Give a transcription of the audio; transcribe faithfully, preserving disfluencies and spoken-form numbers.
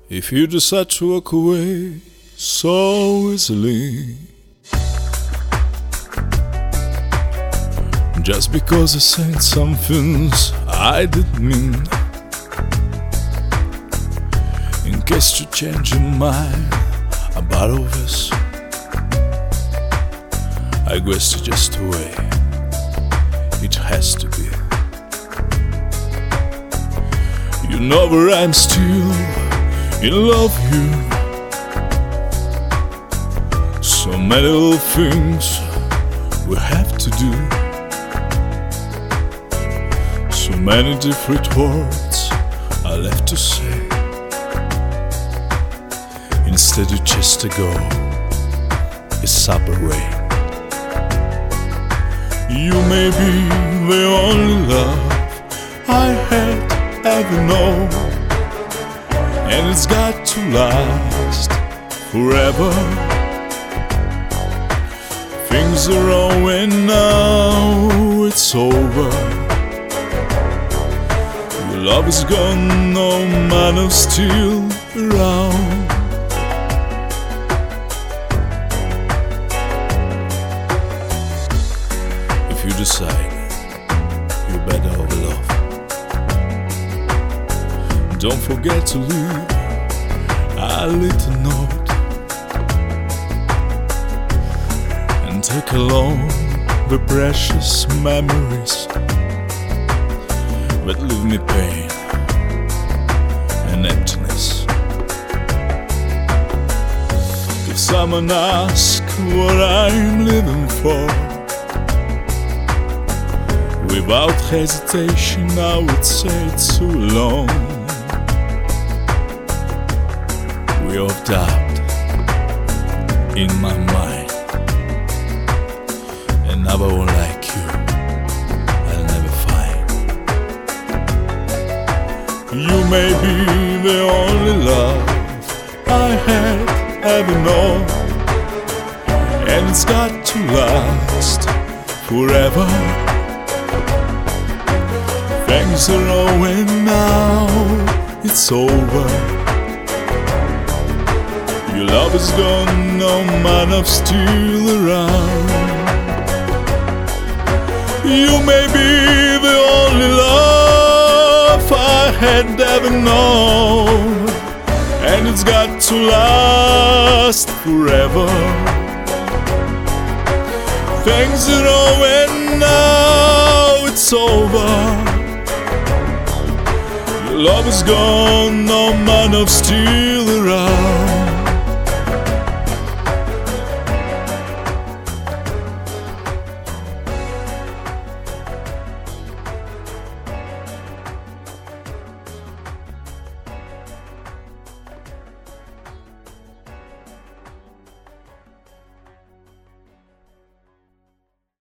If you decide to walk away so easily, just because I said some things I didn't mean, in case you change your mind about all this, I guess it's just the way it has to be. You know that I'm still in love with you. So many little things we have to do, so many different words are left to say. Instead of just to go a separate way. You may be the only love I had ever known, and it's got to last forever. Things are wrong and now it's over. Your love is gone, no man is still around. If you decide you're better off love, don't forget to leave a little note, and take along the precious memories that leave me pain and emptiness. If someone asks what I'm living for, without hesitation I would say it's too long. We have doubt in my mind, another one like you I'll never find. You may be the only love I had ever known, and it's got to last forever. Things are over now, it's over. Your love is gone, no man of still around. You may be the only love I had ever known, and it's got to last forever. Things are over now, it's over. Your love is gone, no man of still around.